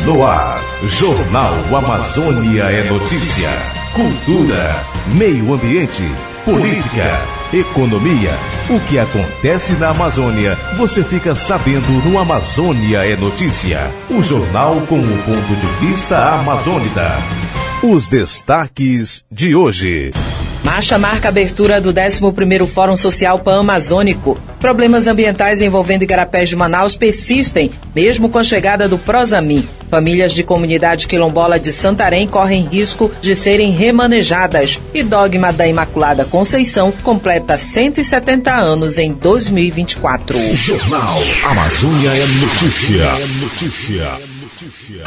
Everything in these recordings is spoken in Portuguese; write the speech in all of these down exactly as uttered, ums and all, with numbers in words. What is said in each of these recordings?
No ar, Jornal Amazônia é notícia, cultura, meio ambiente, política, economia. O que acontece na Amazônia, você fica sabendo no Amazônia é Notícia. O jornal com o ponto de vista amazônida. Os destaques de hoje. Marcha marca a abertura do décimo primeiro Fórum Social Pan-Amazônico. Problemas ambientais envolvendo igarapés de Manaus persistem, mesmo com a chegada do Prosamin. Famílias de comunidade quilombola de Santarém correm risco de serem remanejadas. E dogma da Imaculada Conceição completa cento e setenta anos em dois mil e vinte e quatro. Jornal Amazônia é Notícia. É notícia. Notícia.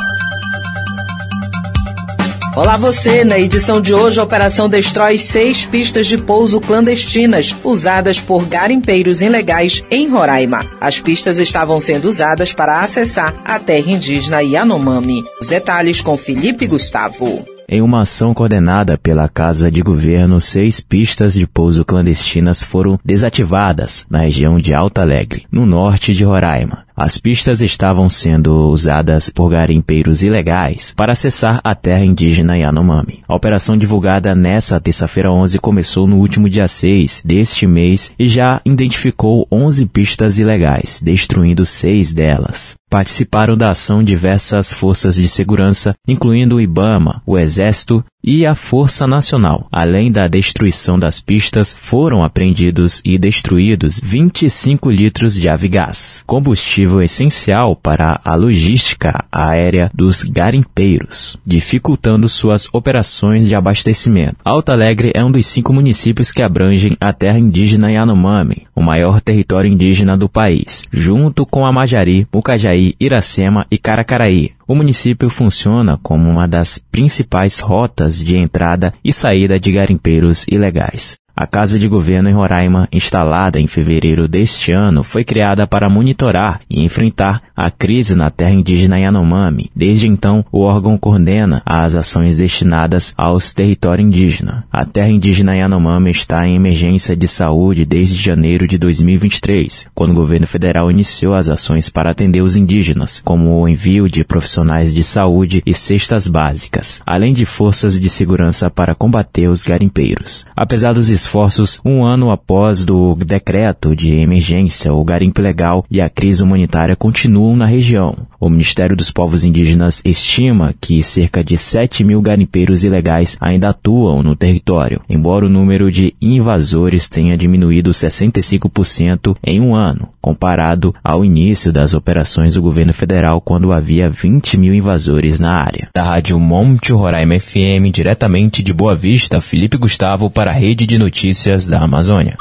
Olá você, na edição de hoje a operação destrói seis pistas de pouso clandestinas usadas por garimpeiros ilegais em Roraima. As pistas estavam sendo usadas para acessar a terra indígena Yanomami. Os detalhes com Felipe Gustavo. Em uma ação coordenada pela Casa de Governo, seis pistas de pouso clandestinas foram desativadas na região de Alto Alegre, no norte de Roraima. As pistas estavam sendo usadas por garimpeiros ilegais para acessar a terra indígena Yanomami. A operação divulgada nesta terça-feira onze começou no último dia seis deste mês e já identificou onze pistas ilegais, destruindo seis delas. Participaram da ação diversas forças de segurança, incluindo o IBAMA, o Exército e a Força Nacional. Além da destruição das pistas, foram apreendidos e destruídos vinte e cinco litros de avigás, combustível essencial para a logística aérea dos garimpeiros, dificultando suas operações de abastecimento. Alto Alegre é um dos cinco municípios que abrangem a terra indígena Yanomami, o maior território indígena do país, junto com Amajari, Mucajaí, Iracema e Caracaraí. O município funciona como uma das principais rotas de entrada e saída de garimpeiros ilegais. A Casa de Governo em Roraima, instalada em fevereiro deste ano, foi criada para monitorar e enfrentar a crise na terra indígena Yanomami. Desde então, o órgão coordena as ações destinadas aos territórios indígenas. A terra indígena Yanomami está em emergência de saúde desde janeiro de dois mil e vinte e três, quando o governo federal iniciou as ações para atender os indígenas, como o envio de profissionais de saúde e cestas básicas, além de forças de segurança para combater os garimpeiros. Apesar dos esforços, um ano após do decreto de emergência, o garimpo ilegal e a crise humanitária continuam na região. O Ministério dos Povos Indígenas estima que cerca de sete mil garimpeiros ilegais ainda atuam no território, embora o número de invasores tenha diminuído sessenta e cinco por cento em um ano, comparado ao início das operações do governo federal, quando havia vinte mil invasores na área. Da Rádio Monte Roraima F M, diretamente de Boa Vista, Felipe Gustavo para a Rede de Notícias da Amazônia.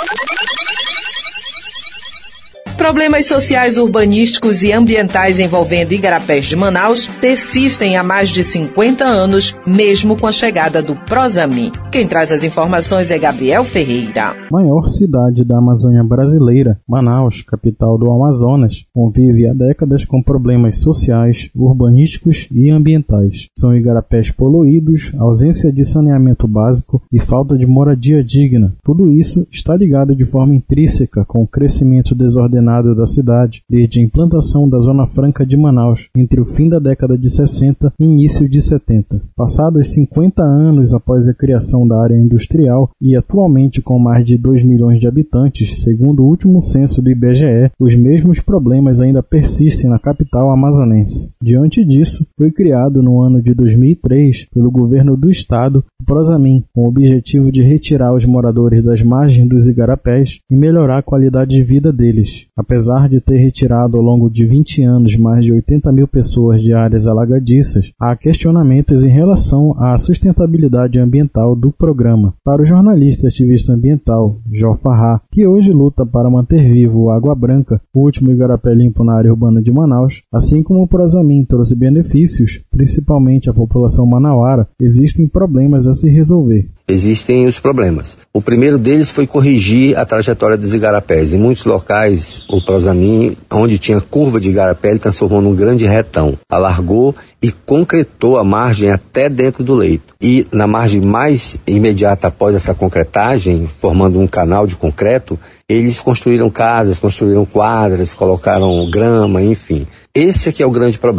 Problemas sociais, urbanísticos e ambientais envolvendo igarapés de Manaus persistem há mais de cinquenta anos, mesmo com a chegada do Prosamin. Quem traz as informações é Gabriel Ferreira. Maior cidade da Amazônia brasileira, Manaus, capital do Amazonas, convive há décadas com problemas sociais, urbanísticos e ambientais. São igarapés poluídos, ausência de saneamento básico e falta de moradia digna. Tudo isso está ligado de forma intrínseca com o crescimento desordenado da cidade, desde a implantação da Zona Franca de Manaus, entre o fim da década de sessenta e início de setenta. Passados cinquenta anos após a criação da área industrial e atualmente com mais de dois milhões de habitantes, segundo o último censo do I B G E, os mesmos problemas ainda persistem na capital amazonense. Diante disso, foi criado no ano de dois mil e três, pelo governo do estado, o Prosamin, com o objetivo de retirar os moradores das margens dos igarapés e melhorar a qualidade de vida deles. Apesar de ter retirado ao longo de vinte anos mais de oitenta mil pessoas de áreas alagadiças, há questionamentos em relação à sustentabilidade ambiental do programa. Para o jornalista e ativista ambiental Jó Farrá, que hoje luta para manter vivo o Água Branca, o último igarapé limpo na área urbana de Manaus, assim como o Prosamin trouxe benefícios, principalmente à população manauara, existem problemas a se resolver. Existem os problemas. O primeiro deles foi corrigir a trajetória dos igarapés. Em muitos locais, o Prosamin, onde tinha curva de igarapé, ele transformou num grande retão. Alargou e concretou a margem até dentro do leito. E na margem mais imediata após essa concretagem, formando um canal de concreto, eles construíram casas, construíram quadras, colocaram grama, enfim. Esse aqui é o grande problema.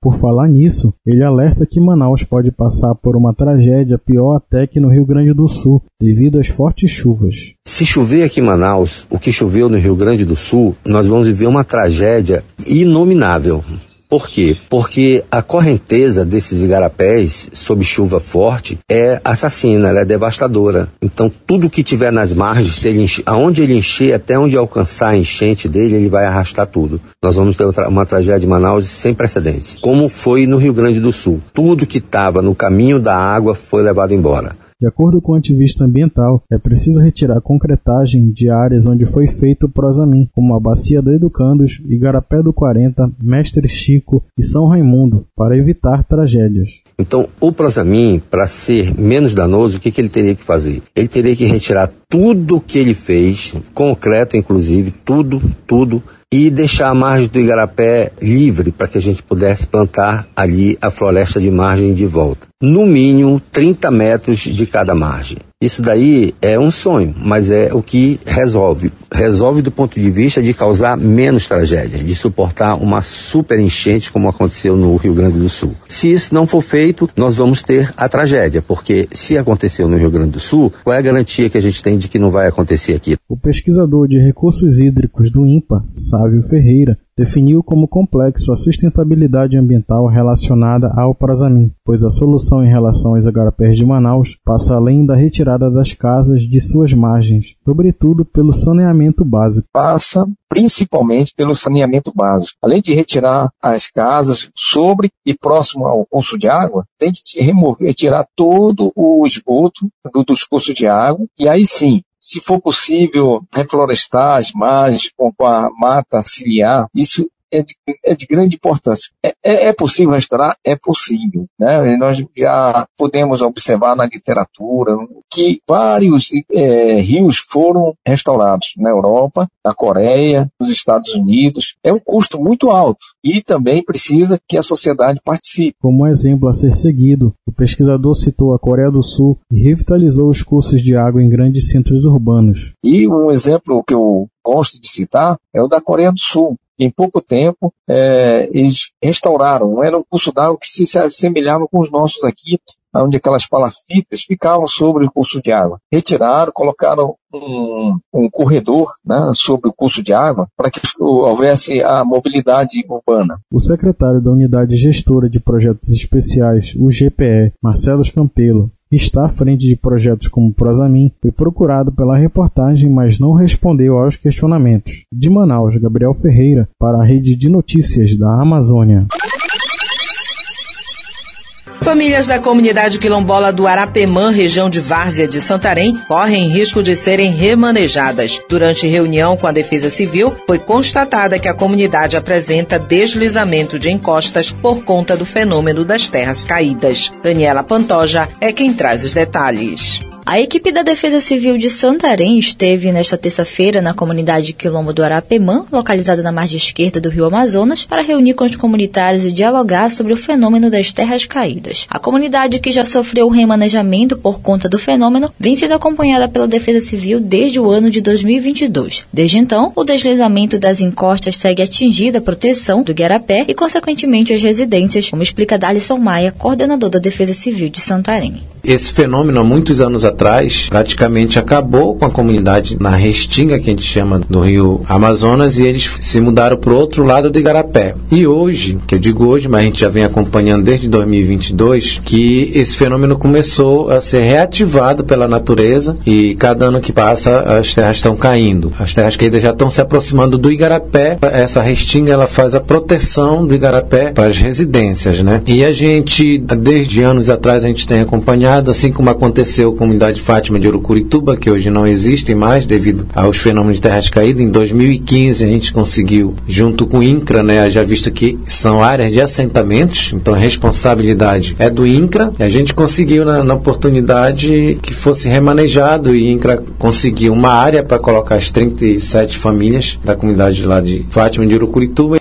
Por falar nisso, ele alerta que Manaus pode passar por uma tragédia pior até que no Rio Grande do Sul, devido às fortes chuvas. Se chover aqui em Manaus, o que choveu no Rio Grande do Sul, nós vamos viver uma tragédia inominável. Por quê? Porque a correnteza desses igarapés, sob chuva forte, é assassina, ela é devastadora. Então, tudo que tiver nas margens, se ele enche, aonde ele encher, até onde alcançar a enchente dele, ele vai arrastar tudo. Nós vamos ter outra, uma tragédia em Manaus sem precedentes, como foi no Rio Grande do Sul. Tudo que estava no caminho da água foi levado embora. De acordo com o ativista ambiental, é preciso retirar a concretagem de áreas onde foi feito o Prosamin, como a Bacia do Educandos, Igarapé do quarenta, Mestre Chico e São Raimundo, para evitar tragédias. Então, o Prosamin, para ser menos danoso, o que, que ele teria que fazer? Ele teria que retirar tudo o que ele fez, concreto inclusive, tudo, tudo, e deixar a margem do Igarapé livre para que a gente pudesse plantar ali a floresta de margem de volta. No mínimo trinta metros de cada margem. Isso daí é um sonho, mas é o que resolve. Resolve do ponto de vista de causar menos tragédias, de suportar uma super enchente como aconteceu no Rio Grande do Sul. Se isso não for feito, nós vamos ter a tragédia, porque se aconteceu no Rio Grande do Sul, qual é a garantia que a gente tem de que não vai acontecer aqui? O pesquisador de recursos hídricos do INPA, Sávio Ferreira, definiu como complexo a sustentabilidade ambiental relacionada ao Prosamin, pois a solução em relação aos igarapés de Manaus passa além da retirada das casas de suas margens, sobretudo pelo saneamento básico. Passa principalmente pelo saneamento básico. Além de retirar as casas sobre e próximo ao curso de água, tem que remover, tirar todo o esgoto do, dos cursos de água, e aí sim, se for possível, reflorestar as margens com a mata ciliar, isso é de, é de grande importância. É, é, é possível restaurar? É possível, né? E nós já podemos observar na literatura que vários é, rios foram restaurados na Europa, na Coreia, nos Estados Unidos. É um custo muito alto e também precisa que a sociedade participe. Como exemplo a ser seguido, o pesquisador citou a Coreia do Sul e revitalizou os cursos de água em grandes centros urbanos. E um exemplo que eu gosto de citar é o da Coreia do Sul. Em pouco tempo, é, eles restauraram, era um curso d'água que se assemelhava com os nossos aqui, onde aquelas palafitas ficavam sobre o curso de água. Retiraram, colocaram um, um corredor, né, sobre o curso de água para que houvesse a mobilidade urbana. O secretário da Unidade Gestora de Projetos Especiais, U G P E, Marcelo Campelo, que está à frente de projetos como o Prosamin, foi procurado pela reportagem, mas não respondeu aos questionamentos. De Manaus, Gabriel Ferreira, para a Rede de Notícias da Amazônia. Famílias da comunidade quilombola do Arapemã, região de Várzea de Santarém, correm risco de serem remanejadas. Durante reunião com a Defesa Civil, foi constatada que a comunidade apresenta deslizamento de encostas por conta do fenômeno das terras caídas. Daniela Pantoja é quem traz os detalhes. A equipe da Defesa Civil de Santarém esteve nesta terça-feira na comunidade Quilombo do Arapemã, localizada na margem esquerda do Rio Amazonas, para reunir com os comunitários e dialogar sobre o fenômeno das terras caídas. A comunidade, que já sofreu remanejamento por conta do fenômeno, vem sendo acompanhada pela Defesa Civil desde o ano de dois mil e vinte e dois. Desde então, o deslizamento das encostas segue atingindo a proteção do igarapé e, consequentemente, as residências, como explica Dalisson Maia, coordenador da Defesa Civil de Santarém. Esse fenômeno, há muitos anos atrás, praticamente acabou com a comunidade na restinga, que a gente chama, do Rio Amazonas, e eles se mudaram para o outro lado do igarapé. E hoje, que eu digo hoje, mas a gente já vem acompanhando desde dois mil e vinte e dois, que esse fenômeno começou a ser reativado pela natureza, e cada ano que passa as terras estão caindo. As terras caídas já estão se aproximando do igarapé. Essa restinga, ela faz a proteção do igarapé para as residências, né? E a gente, desde anos atrás, a gente tem acompanhado, assim como aconteceu com a comunidade Fátima de Urucurituba, que hoje não existem mais devido aos fenômenos de terras caídas. Em dois mil e quinze a gente conseguiu, junto com o INCRA, né, já visto que são áreas de assentamentos, então a responsabilidade é do INCRA, e a gente conseguiu na, na oportunidade que fosse remanejado, e o INCRA conseguiu uma área para colocar as trinta e sete famílias da comunidade lá de Fátima de Urucurituba.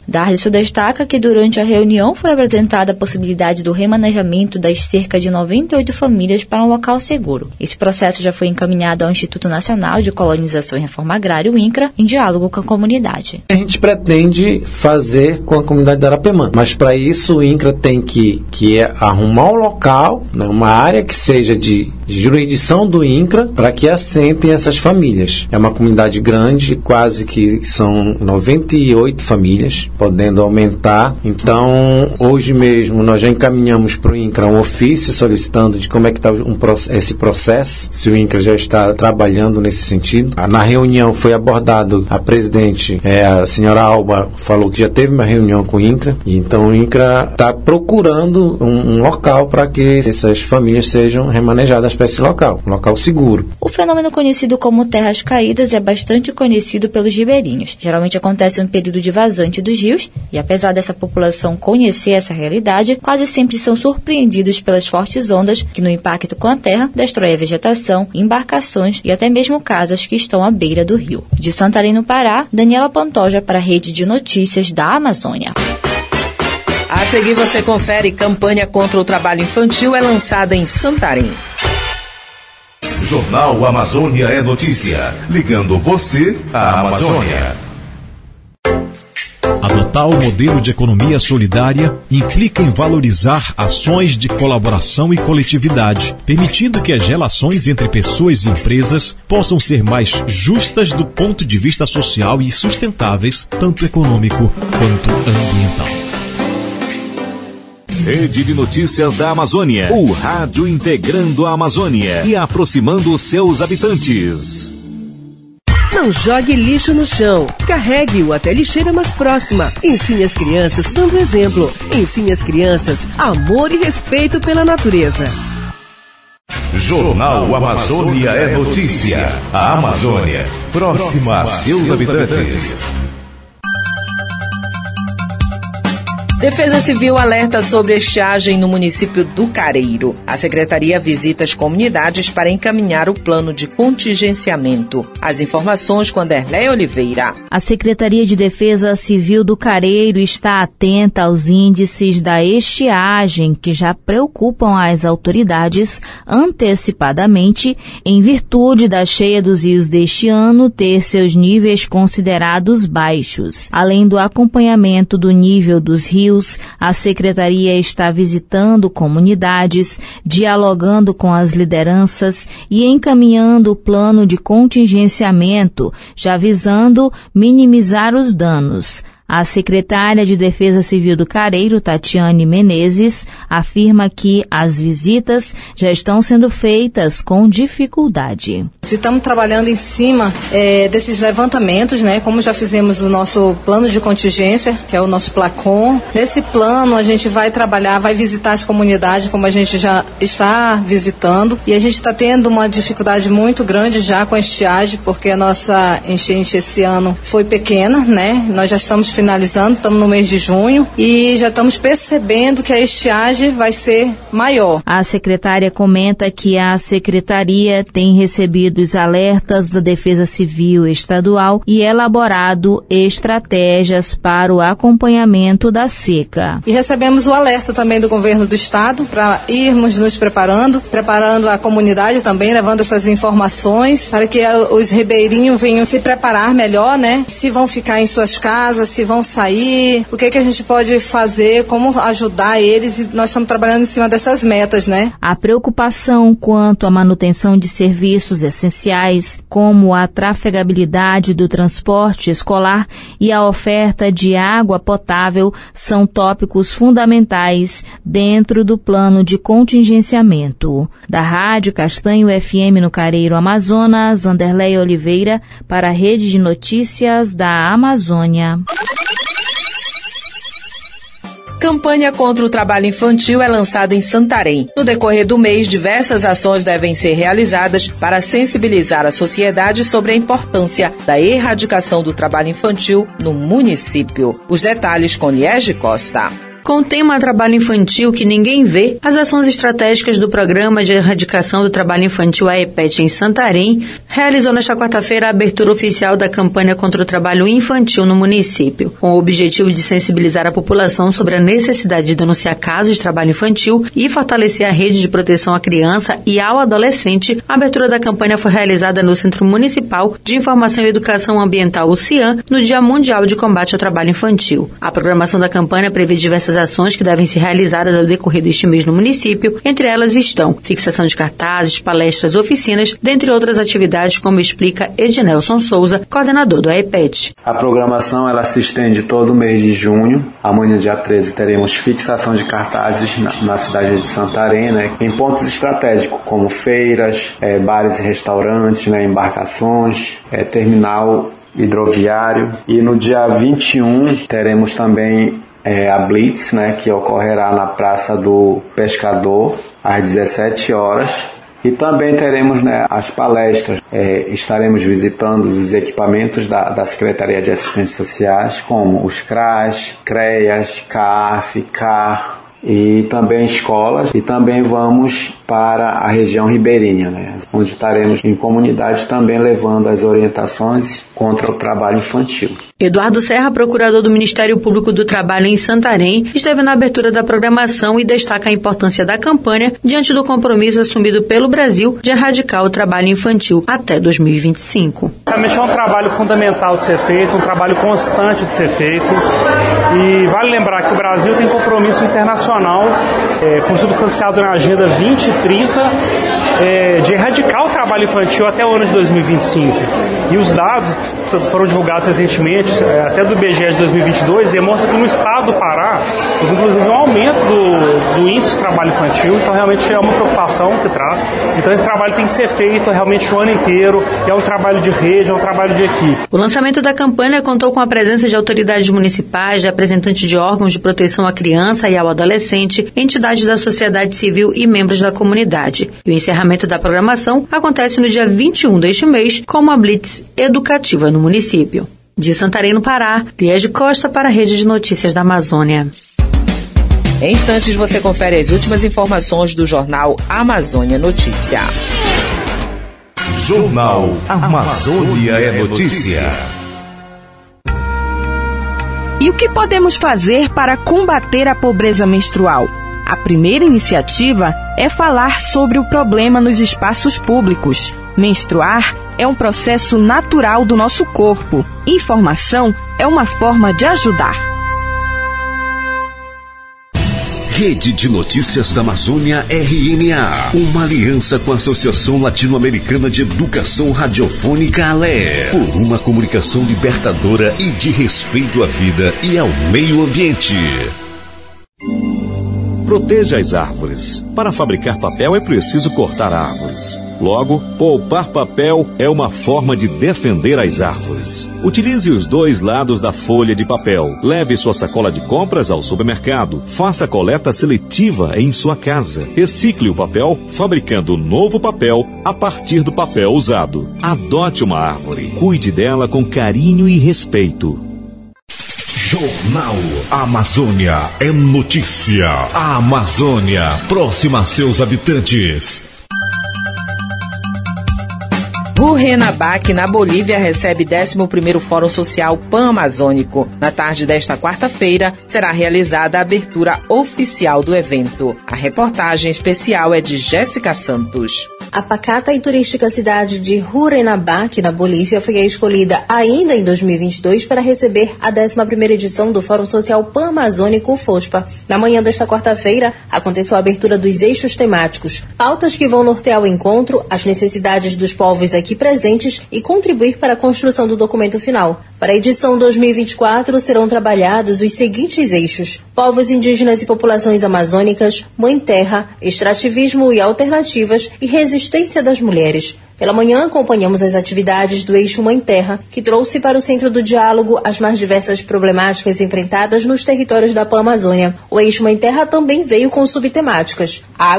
Darlisson destaca que durante a reunião foi apresentada a possibilidade do remanejamento das cerca de noventa e oito famílias para um local seguro. Esse processo já foi encaminhado ao Instituto Nacional de Colonização e Reforma Agrária, o INCRA, em diálogo com a comunidade. A gente pretende fazer com a comunidade da Arapemã, mas para isso o INCRA tem que, que é arrumar um local, né, uma área que seja de, de jurisdição do INCRA para que assentem essas famílias. É uma comunidade grande, quase que são noventa e oito famílias, podendo aumentar. Então, hoje mesmo nós já encaminhamos para o INCRA um ofício solicitando de como é que está um, esse processo, se o INCRA já está trabalhando nesse sentido. Na reunião foi abordado, a presidente, é, a senhora Alba, falou que já teve uma reunião com o INCRA, e então o INCRA está procurando um, um local para que essas famílias sejam remanejadas para esse local, um local seguro. O fenômeno conhecido como terras caídas é bastante conhecido pelos ribeirinhos. Geralmente acontece no período de vazante dos rios, e apesar dessa população conhecer essa realidade, quase sempre são surpreendidos pelas fortes ondas que, no impacto com a terra, destrói a vegetação, embarcações e até mesmo casas que estão à beira do rio. De Santarém, no Pará, Daniela Pantoja para a Rede de Notícias da Amazônia. A seguir você confere: campanha contra o trabalho infantil é lançada em Santarém. Jornal Amazônia é notícia, ligando você à Amazônia. Adotar o modelo de economia solidária implica em valorizar ações de colaboração e coletividade, permitindo que as relações entre pessoas e empresas possam ser mais justas do ponto de vista social e sustentáveis, tanto econômico quanto ambiental. Rede de Notícias da Amazônia, o rádio integrando a Amazônia e aproximando os seus habitantes. Não jogue lixo no chão. Carregue-o até a lixeira mais próxima. Ensine as crianças dando exemplo. Ensine as crianças amor e respeito pela natureza. Jornal Amazônia é notícia. A Amazônia, próxima a seus habitantes. Defesa Civil alerta sobre estiagem no município do Careiro. A Secretaria visita as comunidades para encaminhar o plano de contingenciamento. As informações com Anderlé Oliveira. A Secretaria de Defesa Civil do Careiro está atenta aos índices da estiagem que já preocupam as autoridades antecipadamente em virtude da cheia dos rios deste ano ter seus níveis considerados baixos. Além do acompanhamento do nível dos rios, a Secretaria está visitando comunidades, dialogando com as lideranças e encaminhando o plano de contingenciamento, já visando minimizar os danos. A secretária de Defesa Civil do Careiro, Tatiane Menezes, afirma que as visitas já estão sendo feitas com dificuldade. Estamos trabalhando em cima é, desses levantamentos, né? Como já fizemos o nosso plano de contingência, que é o nosso PLACON. Nesse plano a gente vai trabalhar, vai visitar as comunidades, como a gente já está visitando. E a gente está tendo uma dificuldade muito grande já com a estiagem, porque a nossa enchente esse ano foi pequena, né? Nós já estamos finalizando, estamos no mês de junho e já estamos percebendo que a estiagem vai ser maior. A secretária comenta que a secretaria tem recebido os alertas da Defesa Civil Estadual e elaborado estratégias para o acompanhamento da seca. E recebemos o alerta também do governo do estado para irmos nos preparando, preparando a comunidade também, levando essas informações para que os ribeirinhos venham se preparar melhor, né? Se vão ficar em suas casas, se vão sair, o que, que a gente pode fazer, como ajudar eles, e nós estamos trabalhando em cima dessas metas, né? A preocupação quanto à manutenção de serviços essenciais, como a trafegabilidade do transporte escolar e a oferta de água potável, são tópicos fundamentais dentro do plano de contingenciamento. Da Rádio Castanho F M no Careiro, Amazonas, Anderlé Oliveira, para a Rede de Notícias da Amazônia. Campanha contra o trabalho infantil é lançada em Santarém. No decorrer do mês, diversas ações devem ser realizadas para sensibilizar a sociedade sobre a importância da erradicação do trabalho infantil no município. Os detalhes com Liege Costa. com o tema Trabalho Infantil que Ninguém Vê, as ações estratégicas do Programa de Erradicação do Trabalho Infantil A E P E T em Santarém realizou nesta quarta-feira a abertura oficial da campanha contra o trabalho infantil no município, com o objetivo de sensibilizar a população sobre a necessidade de denunciar casos de trabalho infantil e fortalecer a rede de proteção à criança e ao adolescente. A abertura da campanha foi realizada no Centro Municipal de Informação e Educação Ambiental, o CIAM, no Dia Mundial de Combate ao Trabalho Infantil. A programação da campanha prevê diversas ações que devem ser realizadas ao decorrer deste mês no município. Entre elas estão fixação de cartazes, palestras, oficinas, dentre outras atividades, como explica Ednelson Souza, coordenador do A E P E T. A programação ela se estende todo o mês de junho. Amanhã, dia treze, teremos fixação de cartazes na, na cidade de Santarém, né, em pontos estratégicos, como feiras, é, bares e restaurantes, né, embarcações, é, terminal hidroviário. E no dia vinte e um teremos também é, a Blitz, né, que ocorrerá na Praça do Pescador às dezessete horas. E também teremos, né, as palestras. É, estaremos visitando os equipamentos da, da Secretaria de Assistências Sociais, como os C R A S, CREAS, CAF, CAR, e também escolas, e também vamos para a região ribeirinha, né, onde estaremos em comunidades também levando as orientações contra o trabalho infantil. Eduardo Serra, procurador do Ministério Público do Trabalho em Santarém, esteve na abertura da programação e destaca a importância da campanha diante do compromisso assumido pelo Brasil de erradicar o trabalho infantil até dois mil e vinte e cinco. Realmente é um trabalho fundamental de ser feito, um trabalho constante de ser feito, e vale lembrar que o Brasil tem compromisso internacional é, consubstanciado na Agenda vinte e trinta é, de erradicar o trabalho infantil até o ano de dois mil e vinte e cinco. E os dados foram divulgados recentemente, até do I B G E de dois mil e vinte e dois, demonstra que no estado do Pará houve inclusive um aumento do, do índice de trabalho infantil, então realmente é uma preocupação que traz. Então esse trabalho tem que ser feito realmente o ano inteiro, é um trabalho de rede, é um trabalho de equipe. O lançamento da campanha contou com a presença de autoridades municipais, de representantes de órgãos de proteção à criança e ao adolescente, entidades da sociedade civil e membros da comunidade. E o encerramento da programação acontece no dia vinte e um deste mês, com uma blitz educativa no município. De Santarém, no Pará, Liege Costa para a Rede de Notícias da Amazônia. Em instantes você confere as últimas informações do jornal Amazônia Notícia. Jornal Amazônia é Notícia. E o que podemos fazer para combater a pobreza menstrual? A primeira iniciativa é falar sobre o problema nos espaços públicos. Menstruar é um processo natural do nosso corpo. Informação é uma forma de ajudar. Rede de Notícias da Amazônia R N A, uma aliança com a Associação Latino-Americana de Educação Radiofônica A L E, por uma comunicação libertadora e de respeito à vida e ao meio ambiente. Proteja as árvores. Para fabricar papel é preciso cortar árvores. Logo, poupar papel é uma forma de defender as árvores. Utilize os dois lados da folha de papel. Leve sua sacola de compras ao supermercado. Faça coleta seletiva em sua casa. Recicle o papel, fabricando novo papel a partir do papel usado. Adote uma árvore. Cuide dela com carinho e respeito. Jornal Amazônia é notícia. A Amazônia, próxima a seus habitantes. Rurrenabaque, na Bolívia, recebe décimo primeiro Fórum Social Pan-Amazônico. Na tarde desta quarta-feira, será realizada a abertura oficial do evento. A reportagem especial é de Jéssica Santos. A pacata e turística cidade de Rurrenabaque, na Bolívia, foi a escolhida ainda em dois mil e vinte e dois para receber a décima primeira edição do Fórum Social Pan-Amazônico FOSPA. Na manhã desta quarta-feira, aconteceu a abertura dos eixos temáticos, pautas que vão nortear o encontro, as necessidades dos povos aqui presentes e contribuir para a construção do documento final. Para a edição dois mil e vinte e quatro, serão trabalhados os seguintes eixos: povos indígenas e populações amazônicas, mãe terra, extrativismo e alternativas e resistência das mulheres. Pela manhã, acompanhamos as atividades do Eixo Mãe Terra, que trouxe para o centro do diálogo as mais diversas problemáticas enfrentadas nos territórios da Pan-Amazônia. O Eixo Mãe Terra também veio com subtemáticas: água,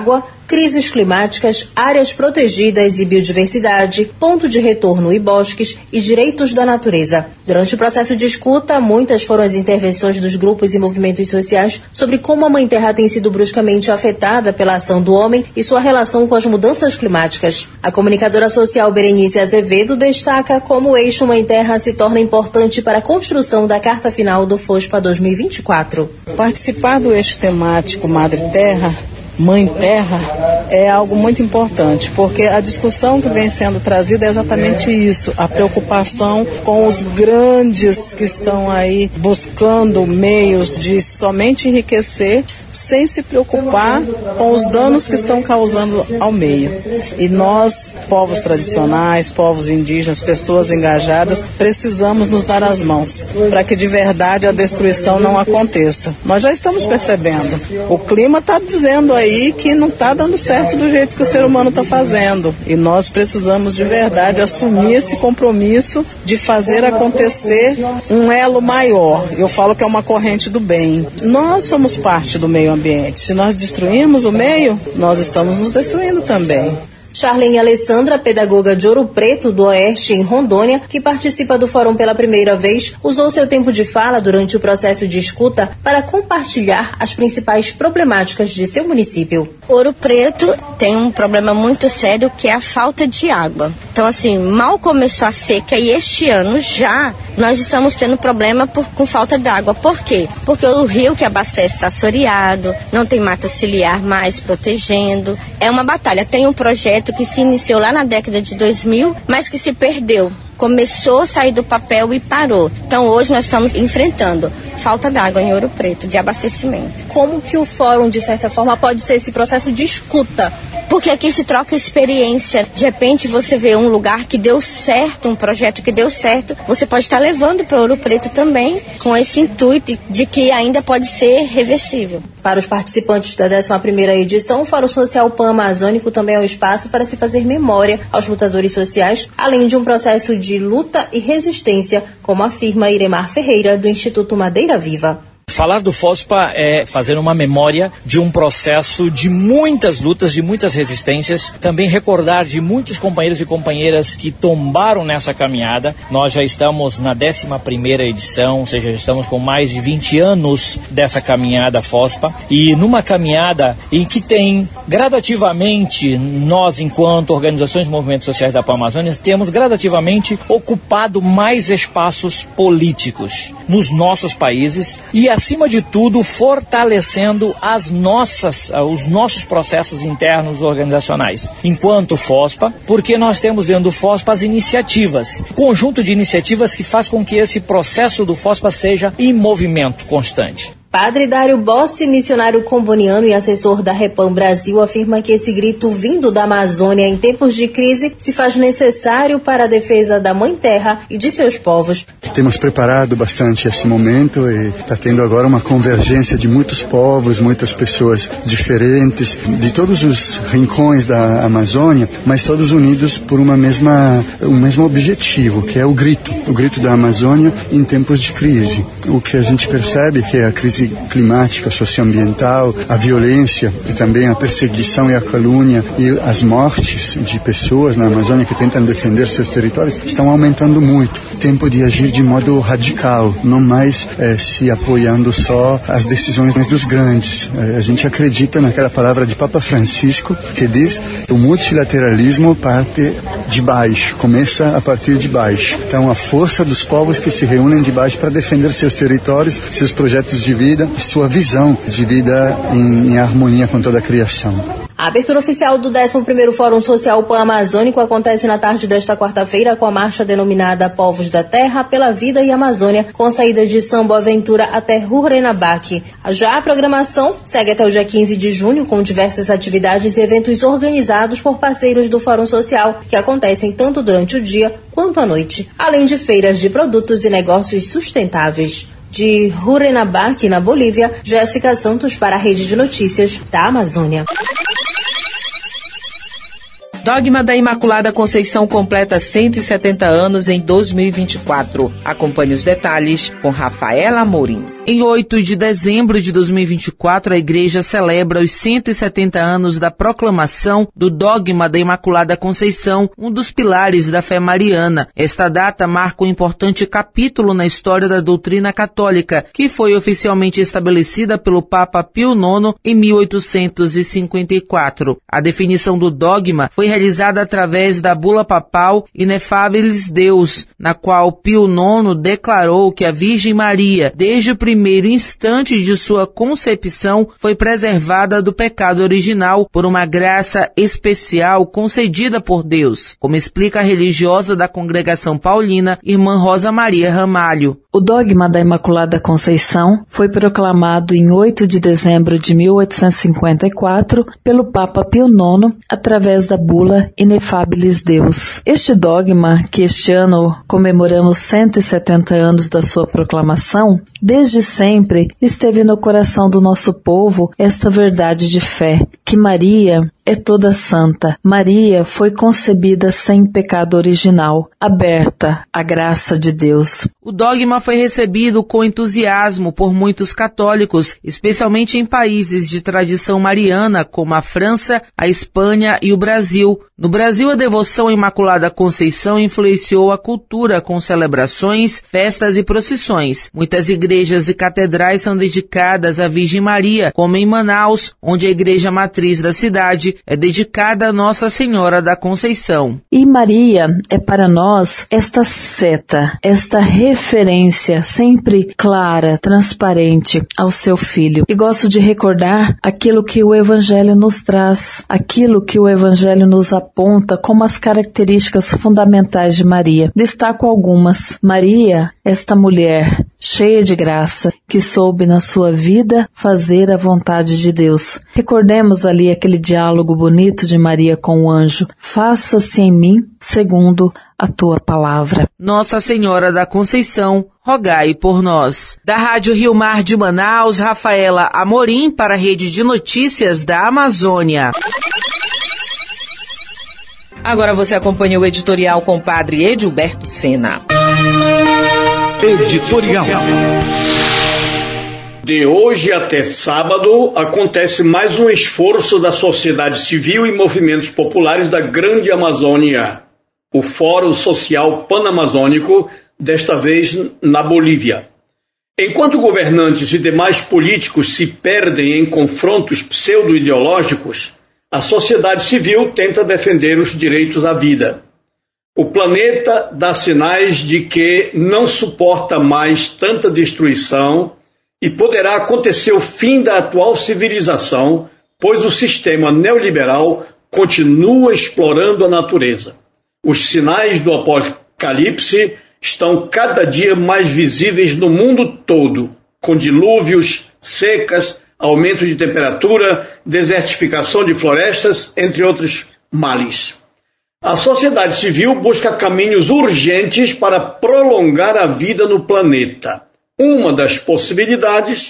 crises climáticas, áreas protegidas e biodiversidade, ponto de retorno e bosques e direitos da natureza. Durante o processo de escuta, muitas foram as intervenções dos grupos e movimentos sociais sobre como a Mãe Terra tem sido bruscamente afetada pela ação do homem e sua relação com as mudanças climáticas. A comunicadora social Berenice Azevedo destaca como o eixo Mãe Terra se torna importante para a construção da Carta Final do FOSPA dois mil e vinte e quatro. Participar do eixo temático Madre Terra, Mãe Terra, é algo muito importante, porque a discussão que vem sendo trazida é exatamente isso, a preocupação com os grandes que estão aí buscando meios de somente enriquecer, sem se preocupar com os danos que estão causando ao meio. E nós, povos tradicionais, povos indígenas, pessoas engajadas, precisamos nos dar as mãos para que de verdade a destruição não aconteça. Nós já estamos percebendo. O clima está dizendo aí que não está dando certo do jeito que o ser humano está fazendo. E nós precisamos de verdade assumir esse compromisso de fazer acontecer um elo maior. Eu falo que é uma corrente do bem. Nós somos parte do meio ambiente. Se nós destruirmos o meio, nós estamos nos destruindo também. Charlene Alessandra, pedagoga de Ouro Preto, do Oeste, em Rondônia, que participa do fórum pela primeira vez, usou seu tempo de fala durante o processo de escuta para compartilhar as principais problemáticas de seu município. Ouro Preto tem um problema muito sério, que é a falta de água. Então, assim, mal começou a seca e este ano já nós estamos tendo problema por, com falta de água. Por quê? Porque o rio que abastece está assoreado, não tem mata ciliar mais protegendo. É uma batalha. Tem um projeto que se iniciou lá na década de dois mil, mas que se perdeu. Começou a sair do papel e parou. Então hoje nós estamos enfrentando falta d'água em Ouro Preto, de abastecimento. Como que o fórum, de certa forma, pode ser esse processo de escuta? Porque aqui se troca experiência. De repente você vê um lugar que deu certo, um projeto que deu certo, você pode estar levando para Ouro Preto também, com esse intuito de que ainda pode ser reversível. Para os participantes da décima primeira edição, o Fórum Social Pan-Amazônico também é um espaço para se fazer memória aos lutadores sociais, além de um processo de luta e resistência, como afirma Iremar Ferreira, do Instituto Madeira Viva. Falar do FOSPA é fazer uma memória de um processo de muitas lutas, de muitas resistências, também recordar de muitos companheiros e companheiras que tombaram nessa caminhada. Nós já estamos na décima primeira edição, ou seja, já estamos com mais de vinte anos dessa caminhada FOSPA, e numa caminhada em que tem gradativamente, nós enquanto organizações e movimentos sociais da Pan-Amazônia, temos gradativamente ocupado mais espaços políticos nos nossos países e acima de tudo, fortalecendo as nossas, os nossos processos internos organizacionais, enquanto FOSPA, porque nós temos dentro do FOSPA as iniciativas, conjunto de iniciativas que faz com que esse processo do FOSPA seja em movimento constante. Padre Dário Bossi, missionário comboniano e assessor da Repam Brasil, afirma que esse grito vindo da Amazônia em tempos de crise se faz necessário para a defesa da Mãe Terra e de seus povos. Temos preparado bastante esse momento e está tendo agora uma convergência de muitos povos, muitas pessoas diferentes, de todos os rincões da Amazônia, mas todos unidos por uma mesma, um mesmo objetivo, que é o grito, o grito da Amazônia em tempos de crise. O que a gente percebe que é a crise climática, socioambiental, a violência e também a perseguição e a calúnia e as mortes de pessoas na Amazônia que tentam defender seus territórios estão aumentando muito. Tempo de agir de modo radical, não mais eh, se apoiando só às decisões dos grandes. Eh, a gente acredita naquela palavra de Papa Francisco que diz que o multilateralismo parte de baixo, começa a partir de baixo. Então a força dos povos que se reúnem de baixo para defender seus territórios, seus projetos de vida, sua visão de vida em, em harmonia com toda a criação. A abertura oficial do décimo primeiro Fórum Social Pan-Amazônico acontece na tarde desta quarta-feira com a marcha denominada Povos da Terra pela Vida e Amazônia, com saída de São Boaventura até Hurenabaque. Já a programação segue até o dia quinze de junho com diversas atividades e eventos organizados por parceiros do Fórum Social, que acontecem tanto durante o dia quanto à noite, além de feiras de produtos e negócios sustentáveis. De Hurenabaque, na Bolívia, Jéssica Santos para a Rede de Notícias da Amazônia. Dogma da Imaculada Conceição completa cento e setenta anos em dois mil e vinte e quatro. Acompanhe os detalhes com Rafaela Amorim. Em oito de dezembro de dois mil e vinte e quatro, a Igreja celebra os cento e setenta anos da proclamação do dogma da Imaculada Conceição, um dos pilares da fé mariana. Esta data marca um importante capítulo na história da doutrina católica, que foi oficialmente estabelecida pelo Papa Pio nono em mil oitocentos e cinquenta e quatro. A definição do dogma foi realizada através da bula papal Inefabilis Deus, na qual Pio nono declarou que a Virgem Maria, desde o primeiro instante de sua concepção, foi preservada do pecado original por uma graça especial concedida por Deus, como explica a religiosa da Congregação Paulina, irmã Rosa Maria Ramalho. O dogma da Imaculada Conceição foi proclamado em oito de dezembro de mil oitocentos e cinquenta e quatro pelo Papa Pio nono através da bula Inefabilis Deus. Este dogma, que este ano comemoramos cento e setenta anos da sua proclamação, desde sempre esteve no coração do nosso povo esta verdade de fé, que Maria é toda santa. Maria foi concebida sem pecado original, aberta à graça de Deus. O dogma foi recebido com entusiasmo por muitos católicos, especialmente em países de tradição mariana, como a França, a Espanha e o Brasil. No Brasil, a devoção à Imaculada Conceição influenciou a cultura com celebrações, festas e procissões. Muitas igrejas e catedrais são dedicadas à Virgem Maria, como em Manaus, onde a igreja matriz da cidade é dedicada a Nossa Senhora da Conceição. E Maria é para nós esta seta, esta referência sempre clara, transparente ao seu Filho. E gosto de recordar aquilo que o Evangelho nos traz, aquilo que o Evangelho nos aponta como as características fundamentais de Maria. Destaco algumas. Maria, esta mulher cheia de graça, que soube na sua vida fazer a vontade de Deus. Recordemos ali aquele diálogo bonito de Maria com o anjo. Faça-se em mim segundo a tua palavra. Nossa Senhora da Conceição, rogai por nós. Da Rádio Rio Mar de Manaus, Rafaela Amorim para a Rede de Notícias da Amazônia. Agora você acompanha o editorial com o padre Edilberto Sena. Editorial. De hoje até sábado, acontece mais um esforço da sociedade civil e movimentos populares da Grande Amazônia, o Fórum Social Panamazônico, desta vez na Bolívia. Enquanto governantes e demais políticos se perdem em confrontos pseudo-ideológicos, a sociedade civil tenta defender os direitos à vida. O planeta dá sinais de que não suporta mais tanta destruição e poderá acontecer o fim da atual civilização, pois o sistema neoliberal continua explorando a natureza. Os sinais do apocalipse estão cada dia mais visíveis no mundo todo, com dilúvios, secas, aumento de temperatura, desertificação de florestas, entre outros males. A sociedade civil busca caminhos urgentes para prolongar a vida no planeta. Uma das possibilidades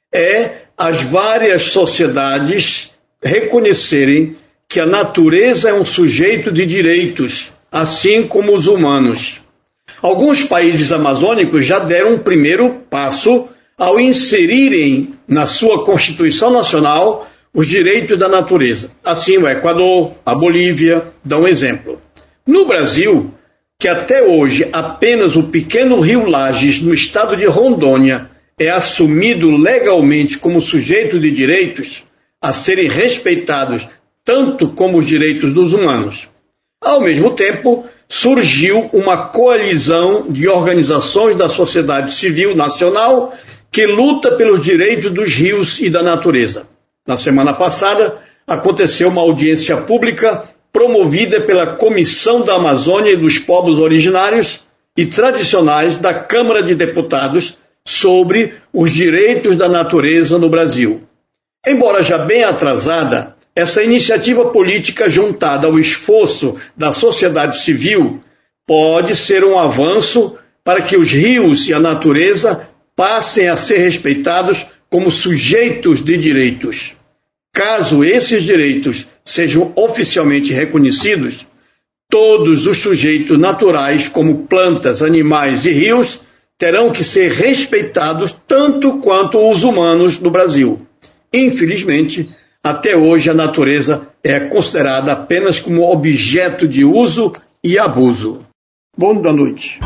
é as várias sociedades reconhecerem que a natureza é um sujeito de direitos, assim como os humanos. Alguns países amazônicos já deram um primeiro passo ao inserirem na sua Constituição Nacional os direitos da natureza. Assim, o Equador, a Bolívia, dão um exemplo. No Brasil, que até hoje apenas o pequeno rio Lages, no estado de Rondônia, é assumido legalmente como sujeito de direitos a serem respeitados tanto como os direitos dos humanos. Ao mesmo tempo, surgiu uma coalizão de organizações da sociedade civil nacional que luta pelos direitos dos rios e da natureza. Na semana passada, aconteceu uma audiência pública promovida pela Comissão da Amazônia e dos Povos Originários e Tradicionais da Câmara de Deputados sobre os direitos da natureza no Brasil. Embora já bem atrasada, essa iniciativa política juntada ao esforço da sociedade civil pode ser um avanço para que os rios e a natureza passem a ser respeitados como sujeitos de direitos. Caso esses direitos sejam oficialmente reconhecidos, todos os sujeitos naturais, como plantas, animais e rios, terão que ser respeitados tanto quanto os humanos no Brasil. Infelizmente, até hoje a natureza é considerada apenas como objeto de uso e abuso. Boa noite.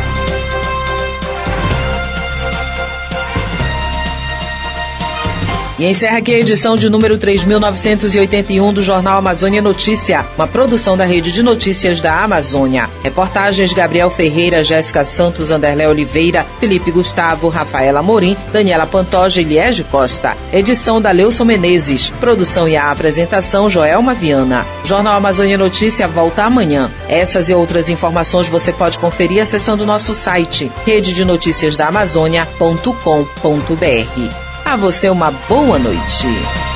E encerra aqui a edição de número três mil novecentos e oitenta e um do Jornal Amazônia Notícia, uma produção da Rede de Notícias da Amazônia. Reportagens Gabriel Ferreira, Jéssica Santos, Anderlé Oliveira, Felipe Gustavo, Rafaela Morim, Daniela Pantoja e Liege Costa. Edição da Leuson Menezes. Produção e a apresentação Joelma Viana. Jornal Amazônia Notícia volta amanhã. Essas e outras informações você pode conferir acessando o nosso site rede de notícias da amazônia ponto com ponto br. A você uma boa noite.